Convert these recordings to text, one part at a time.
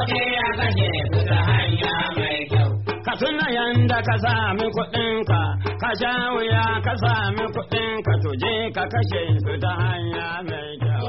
kuɗi a kashe su ta hanya mai kyau. Ka tuna yanda ka sami kuɗinka, ka sha wuya ka sami kuɗinka, tuje ka kashe su ta hanya mai kyau.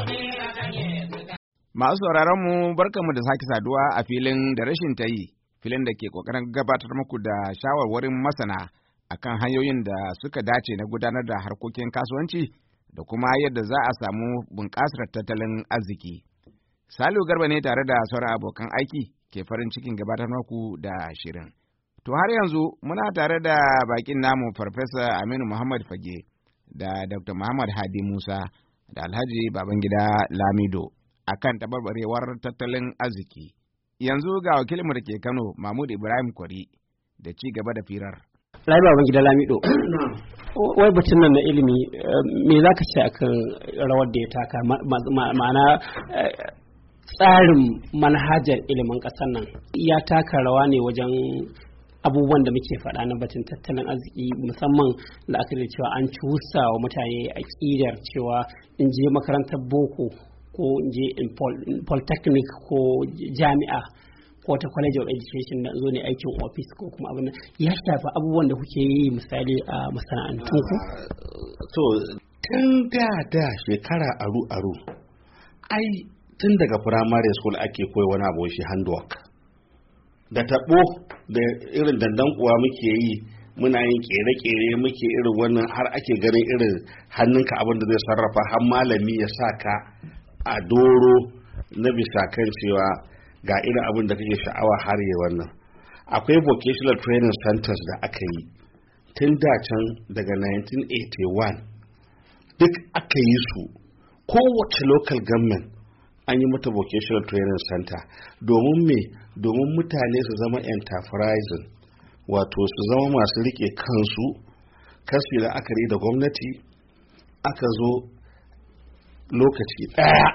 Masu sauraron mu barkamu da sake saduwa a filin da rashin ta yi, filin da ke kokarin gabatar muku da shawarwarin masana akan hanyoyin da suka dace na gudanar da harkokin kasuwanci da kuma yadda za a samu bunƙasar tattalin arziki. Salihu Garba ne tare da sauran abokan aiki ke farin cikin gabatar muku da shirin. To har yanzu muna tare da bakin namu Farfesa Aminu Muhammad Fage da Dr. Muhammad Hadi Musa da Alhaji Babangida Lamido akan tabarbarewar tattalin arziki. Yanzu ga wakilinmu da ke Kano, Mahmud Ibrahim Kwari, da ci gaba da firar. Alhaji Babangida Lamido, wai batun nan na ilimi, me za ka ce akan rawar da ya taka, ma'ana tsarin manhajar ilimin ƙasar nan ya taka rawa ne wajen abubuwan da muke faɗa na batun tattalin arziki, musamman da aka da cewa an cusa wa mutane aƙidar cewa in je makarantar boko ko in je polytechnic ko jami'a ko ta college of education da zo ne aikin office ko kuma abin ya shafi abubuwan da kuke yi misali a masana'antun ku. So tun da shekara aru ai tun daga primary school ake koyi wani abu shi handwork da tabo da irin dandan kuwa muke yi, muna yin kere-kere muke irin wannan har ake ganin irin hannunka abin da zai sarrafa har malami ya saka a doro na bisa kan cewa ga irin abin da kake sha'awa har yi wannan. Akwai vocational training centers da aka yi tun da can daga 1981 duk aka yi su, kowace local government an yi mata vocational training center domin mutane su zama enterprising, wato su zama masu rike kansu, kasu da aka da gwamnati. Aka zo lokaci daya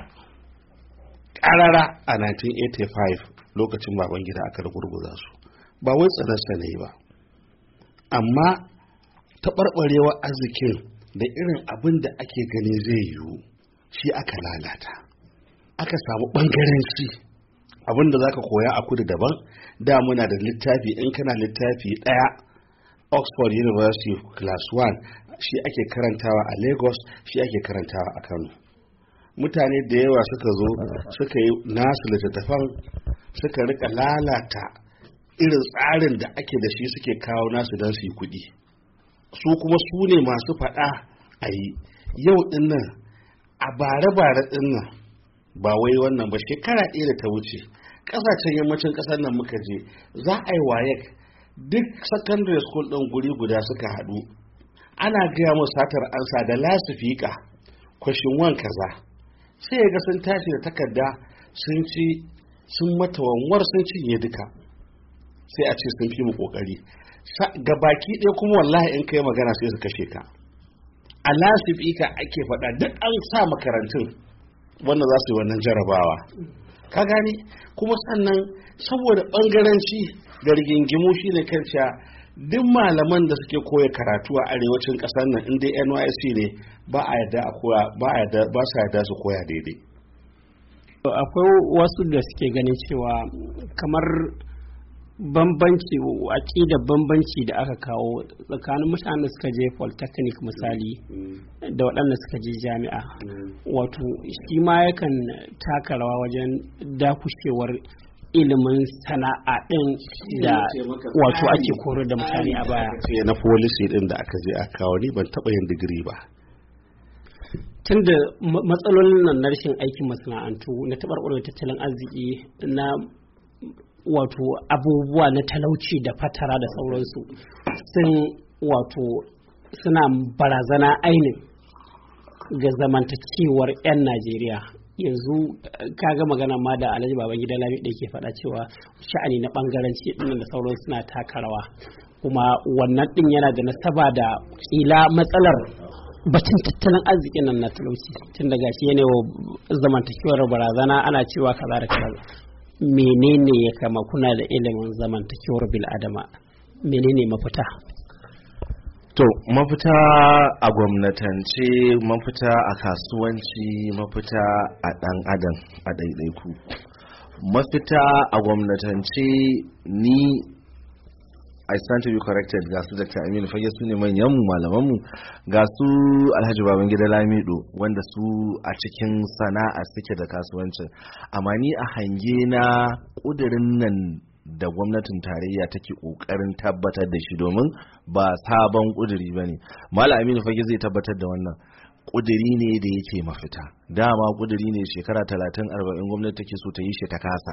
karara a 1985 lokacin Babangida aka gurguza su, ba wai tsanarsa ne ba, amma taɓarɓarewar arzikin da irin abin da ake gani zai yiwu shi aka lalata. Aka samu ɓangaranci, abinda za ka koya a kudu daban. Da muna da littafi, in kana littafi ɗaya Oxford University class 1 shi ake karantawa a Lagos, shi ake karantawa a Kano. Mutane da yawa suka zo suka yi nasu littattafan, suka rika lalata irin tsarin da ake da shi, suke kawo nasu don su yi kuɗi. Su kuma su ne masu faɗa a yi. Yau ɗinnan a bare-bare ɗinnan, ba wai wannan ba, shekara ɗaya da ta wuce ƙasashen yammacin ƙasar nan muka je, za a yi wayek duk secondary school ɗin guri guda suka haɗu, ana gaya musu satar ansa da lasifika question 1 kaza, sai ga sun tashi da takarda sun mata wanwar sun cinye duka, sai a ce sun fi mu kokari. Ga baki ɗaya kuma wallahi in kai magana sai su kashe ka. A lasifika ake faɗa duk an sa makarantun wanda za su yi wannan jarabawa, ka gani. Kuma sannan saboda bangaranci da rigingimu shine kanciya duk malaman da suke koya karatu a arewacin kasar nan inda NYSC ne ba sa yarda su koya daidai. Akwai wasu da suke ganin cewa kamar bambanci, aƙidar bambanci da aka kawo tsakanin mutanen da suka je polytechnic misali da waɗanda suka je jami'a, wato shi ma yakan taka rawa wajen dakushewar ilimin sana'a ɗin da wato ake koyar da mutane a baya. Na policy ɗin da aka je a kawo, ni ban taɓa yin digiri ba. Tunda matsalolin nan na rashin aikin masana'antu, na taɓarɓarewar tattalin arziki, na wato abubuwa na talauci da fatara da sauransu suna barazana ainin ga zamantakewar 'yan Najeriya. Yanzu kaga magana ma da Alhaji Babangida Lamido da ke faɗa cewa sha'ani na ɓangaranci ɗin da sauran suna taka rawa, kuma wannan ɗin yana da nasaba da ƙila matsalar batun tattalin arzikin nan na talauci, tun daga shi yana zamantakewar barazana, ana cewa kaza da kaza. Menene ya kama, kuna da ilimin zamantakewar bil'adama, menene mafita? To mafita a gwamnatance, mafita a kasuwanci, mafita a ɗan adam a ɗaiɗaiku. mafita a gwamnatance ni I stand to be corrected ga su Dr. Aminu Fage su ne manyan malamanmu, ga su Alhaji Babangida Lamido wanda su a cikin sana'a suke da kasuwancin, amma ni a hange na kudirin nan da gwamnatin tarayya take kokarin tabbatar da shi, domin ba sabon kudiri bane. Malam Aminu Fage zai tabbatar da wannan kudiri ne da yake mafita. Dama kudiri ne shekara 30-40 gwamnati take so ta yi shi ta kasa.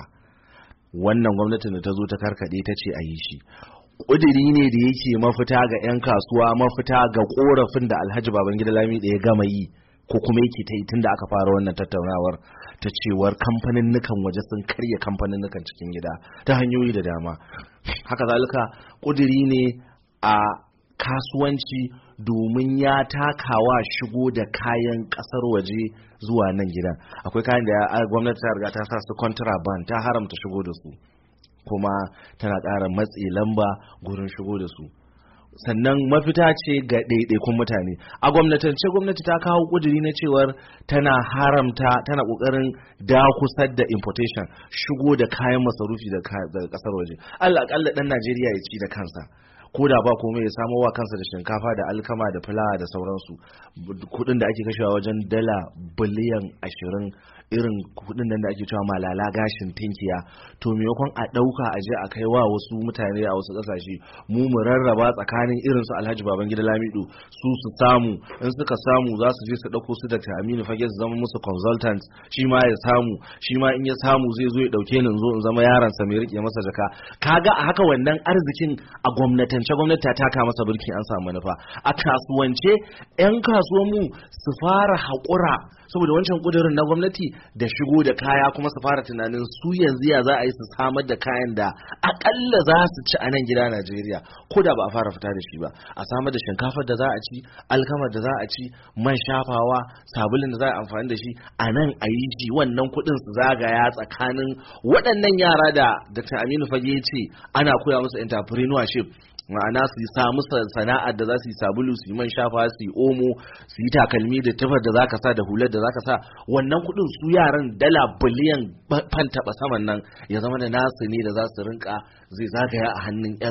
Wannan gwamnatin da ta zo ta karkade ta ce a yi shi. Kudiri ne da yake mafita ga 'yan kasuwa, mafita ga korafin da Alhaji Babangida Lamido ya gama yi ko kuma yake ta yi tun da aka fara wannan tattaunawar ta cewar kamfanin nukan waje sun karya kamfanin nukan cikin gida ta hanyoyi da dama. Haka zalika kudiri ne a kasuwanci domin ya takawa shigo da kayan kasar waje zuwa nan gidan. Akwai kayan da gwamnati ta riga ta sa su contraband, ta haramta shigo da su, kuma tana ƙara matsi lamba gurin shigo da su. Sannan mafita ce ga ɗaiɗaikun mutane. A gwamnatance gwamnati ta kawo ƙuduri na cewar tana haramta, tana ƙoƙarin dakusar da importation, shigo da kayan masarufi daga ƙasar waje. Allah aƙalla ɗan Najeriya ya ci da kansa, ko da ba komai ya samo wa kansa da shinkafa da alkama da fulawa da sauransu. Kuɗin da ake kashewa wajen dala biliyan 20, irin kudin nan da ake cewa malala gashin tinkiya, to maimakon a dauka a je a kai wa wasu mutane a wasu kasashe, mu rarraba tsakanin irin su Alhaji Babangida Lamido, su samu, in suka samu za su je su dauko su Dr. Aminu Fage su zama musu consultant, shi ma ya samu, shi ma in ya samu zai zo ya dauke ni in zo in zama yaron sa mai rike masa jaka. Kaga a haka wannan arzikin a gwamnati ta taka masa burki, an samu manufa. A kasuwance 'yan kasuwan mu su fara haƙura saboda wancan kudirin na gwamnati da shigo da kaya, kuma su fara tunanin su yanzu ya za a yi su samar da kayan da akalla za su ci a nan gida Najeriya, ko da ba a fara fita da shi ba. A samar da shinkafar da za a ci, alkamar da za a ci, man shafawa, sabulin da za a amfani da shi a nan a yi shi, wannan kudin su zagaya tsakanin waɗannan yara da Dr. Aminu Fage ya ce ana koya musu entrepreneurship, ma'ana su samu sana'ar da za su yi sabulu, su yi man shafa, su yi omo, su yi takalmi da tufar da zaka sa da hular da zaka sa. Wannan kudin su yaran dala biliyan fantaba saman nan ya zama da nasu ne da za su rinka zai zagaya a hannun yan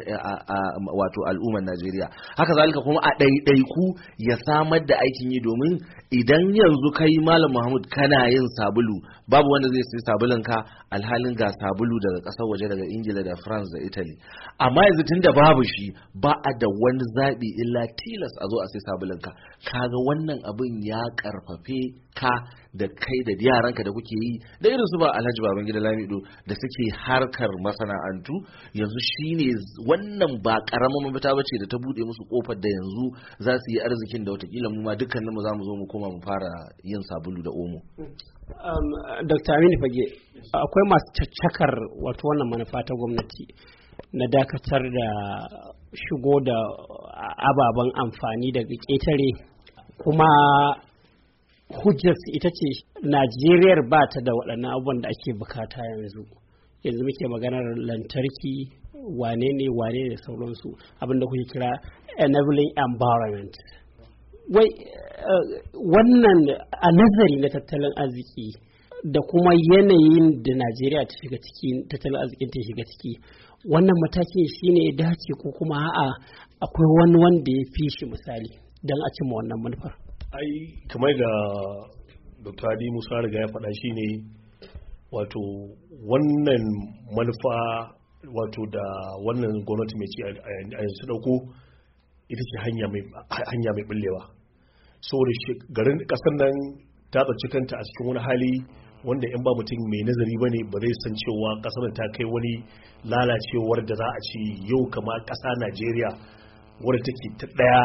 wato al'ummar Najeriya. Haka zalika kuma a ɗaiɗaiku ya samar da aikin yi, domin idan yanzu kai Malam Muhammad kana yin sabulu, babu wanda zai sayi sabulun ka alhalin ga sabulu daga ƙasar waje, daga Ingila da France da Italy. Amma yanzu tunda babu shi, ba a da wani zaɓi illa tilas a zo a sai sabulun ka. Kaga wannan abin ya karfafe ka da kai da yaranka da kuke yi, da irin su ba Alhaji Babangida Lamido da suke harkar masana'antu. Yanzu shine wannan ba karamin mafita bace da ta bude musu kofar da yanzu za su yi arzikin da watakila mu ma dukkaninmu za mu zo mu koma mu fara yin sabulu da omo. Dr. Aminu Fage, akwai masu caccakar wato wannan manufa ta gwamnati na dakatar da shigo da ababen amfani daga ƙetare, kuma hujjarsu ita ce Najeriyar ba ta da waɗannan abubuwan da ake bukata yanzu muke maganar lantarki, wane ne da sauransu, abinda kuke kira enabling environment. Wai wannan a nazari na tattalin arziki da kuma yanayin da Najeriya ta shiga ciki, tattalin arzikin ta shiga ciki, wannan matakin shine ya dace ko kuma a'a akwai wani wanda ya fi shi misali don a cimma wannan manufar? Ai kamar da Dr. Adi Musa riga ya faɗa, shine wato wannan manufa wato da wannan gwamnati mai ci a yanzu dauko ita ce hanya mai bullewa. Saboda garin kasar nan ta tsaci kanta a cikin wani hali wanda in ba mutum mai nazari bane ba zai san cewa kasar ta kai wani lalacewar da za a ci yau kama ƙasa Najeriya wadda take ta ɗaya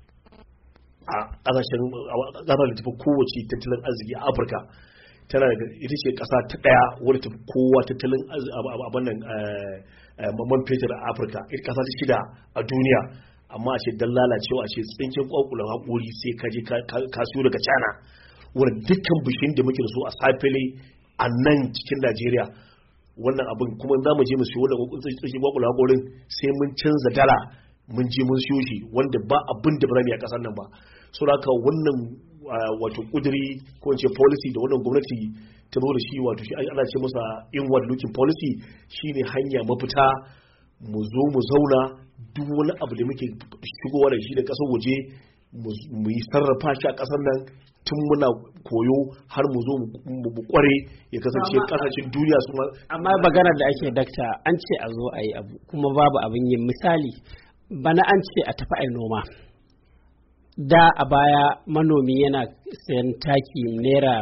a ƙasashen ƙasar da tafi kowace tattalin arziki a Afirka. Tana ita ce ƙasa ta ɗaya wadda tafi kowa tattalin abin nan man fetur a Afirka, ita ƙasa ta shida a duniya. Amma a ce dan lalacewa, a ce tsinkin kwakulan haƙuri sai ka je ka siyo daga China, wanda dukkan bishiyun da muke da su a safele a nan cikin Najeriya. Wannan abin kuma za mu je mu siyo wannan tsinkin kwakulan haƙurin sai mun canza dala mun je mun siyo shi, wanda ba abin da ba za mu yi a ƙasar nan ba. So haka wannan wato kuduri ko in ce policy da wannan gwamnati ta zo da shi wato shi ana ce masa inward looking policy shine hanya mafita mu zo mu zauna duk wani abu da muke shigowa da shi da ƙasar waje mu yi sarrafa shi a ƙasar nan tun muna koyo har mu zo mu kware ya kasance kasashen duniya su amma magana da ake dakta an ce a zo a yi abu kuma babu abin yin misali bana an ce a tafi a noma da a baya manomi yana sayan taki naira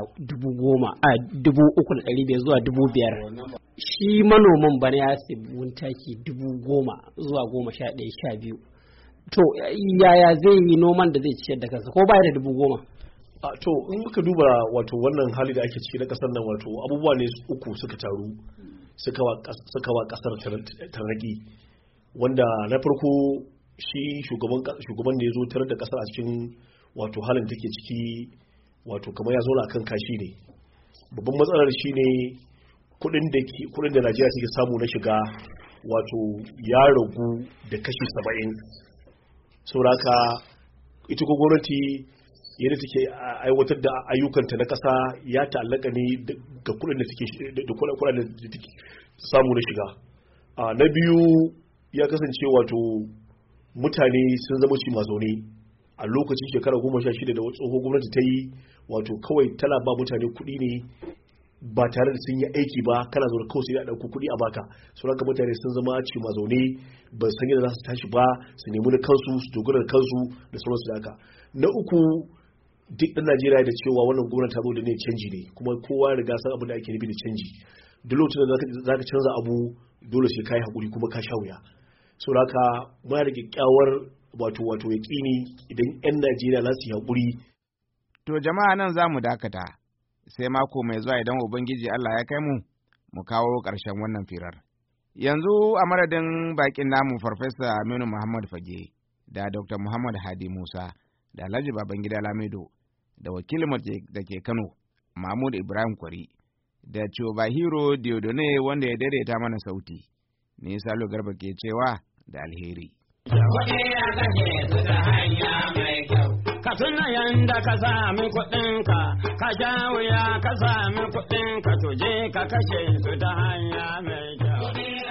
3,500 zuwa 5,000 shi manomin bana ya sayi taki 10,000 zuwa 11,12 to yaya zai yi noman da zai ciyar da kansa ko baya da 10,000? to in muka duba wato wannan hali da ake ciki na kasar nan wato abubuwa ne uku suka taru suka wa kasar tarnaki wanda na farko shi shugaban da ya zo tarar da kasar a cikin wato halin take ciki wato kamar ya zo na kan kashi ne babban matsalar shi ne kudin da Najeriya take samu na shiga wato ya ragu da kashi 70 sauraka ita ko gwamnati yadda take aiwatar da ayyukanta na ƙasa ya ta'allaka ne ga kuɗin da take samu na shiga. Na biyu ya kasance wato mutane sun zama ci mazaune a lokacin shekara 16 da tsohon gwamnati ta yi wato kawai tana ba mutane kuɗi ne ba tare da sun yi aiki ba kana zaune kawai sai a ɗauko kuɗi a baka sauran ka mutane sun zama ci mazaune ba san yadda za su tashi ba su nemi na kansu su dogara da kansu da sauransu da haka. Na uku duk ɗan Najeriya da cewa wannan gwamnati ta zo da ne canji ne kuma kowa ya riga san abin da ake nufi da canji duk lokacin da za ka canza abu dole sai ka yi haƙuri kuma ka sha wuya saboda haka muna da kyakkyawar wato yaƙini idan 'yan Najeriya za su yi haƙuri. To jama'a nan za mu dakata sai mako mai zuwa idan Ubangiji Allah ya kai mu kawo ƙarshen wannan firar. Yanzu a madadin baƙin namu Farfesa Aminu Muhammad Fage da Dr. Muhammad Hadi Musa da Alhaji Babangida Lamido da wakilin da ke Kano Mahmud Ibrahim Kwari da Chobahiro Diodone wanda ya daidaita mana sauti. Ni Salo Garba ke cewa da alheri. Ka tuna yanda ka sami kuɗinka, ka sha wuya ka sami kuɗinka, to je ka kashe su ta hanya mai kyau.